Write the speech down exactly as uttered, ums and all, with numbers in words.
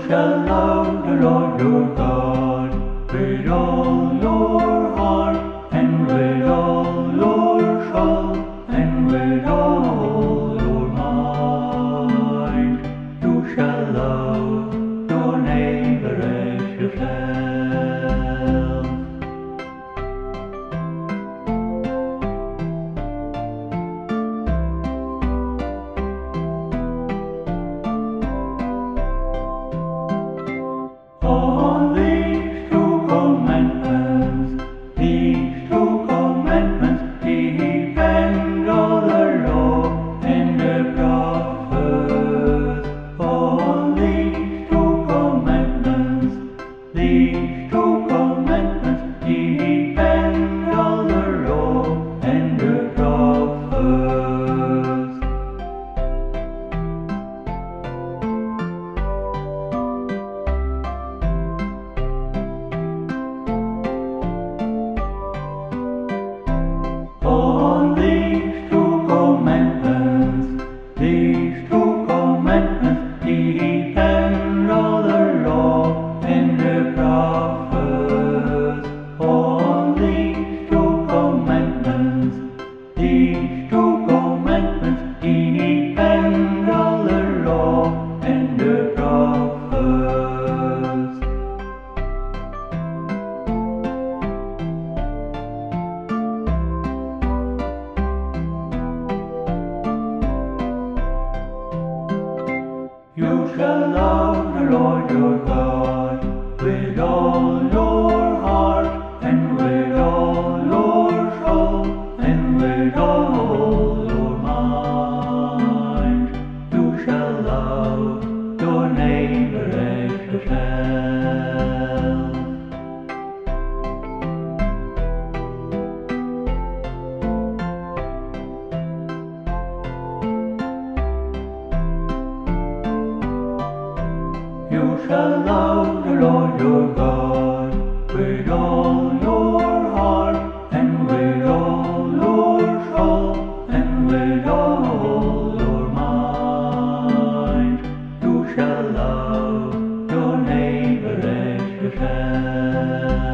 shall love the Lord your God with all your heart and with all your soul and with all your mind. You shall love your neighbor as yourself. On these two commandments, these two commandments depend all the law and the prophets. On these two commandments, these two commandments depend all the law and the prophets. On these two commandments, these two commandments depend all the law and the prophets. On these two commandments, these two commandments depend all the law and the prophets. You shall love the Lord your God with all your heart and with all your soul and with all your mind. You shall love your neighbor as yourself. You shall love the Lord your God with all your heart and with all your soul and with all your mind. You shall love your neighbor as yourself.